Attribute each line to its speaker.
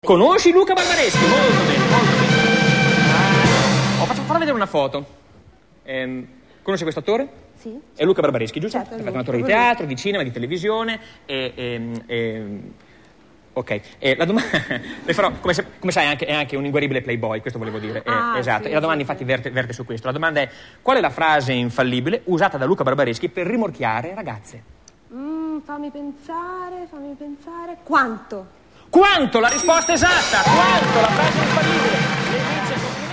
Speaker 1: Conosci Luca Barbareschi? Molto bene, molto bene. Farò vedere una foto. Conosci questo attore?
Speaker 2: Sì.
Speaker 1: È Luca Barbareschi, giusto?
Speaker 2: Certo,
Speaker 1: È fatto un attore di teatro, di cinema, di televisione ok, la domanda le farò, come sai, è anche un inguaribile playboy, questo volevo dire. Esatto,
Speaker 2: sì,
Speaker 1: e la domanda infatti verte su questo. La domanda è: qual è la frase infallibile usata da Luca Barbareschi per rimorchiare ragazze?
Speaker 2: Fammi pensare. Quanto?
Speaker 1: Quanto? La risposta esatta! Quanto? La frase infallibile!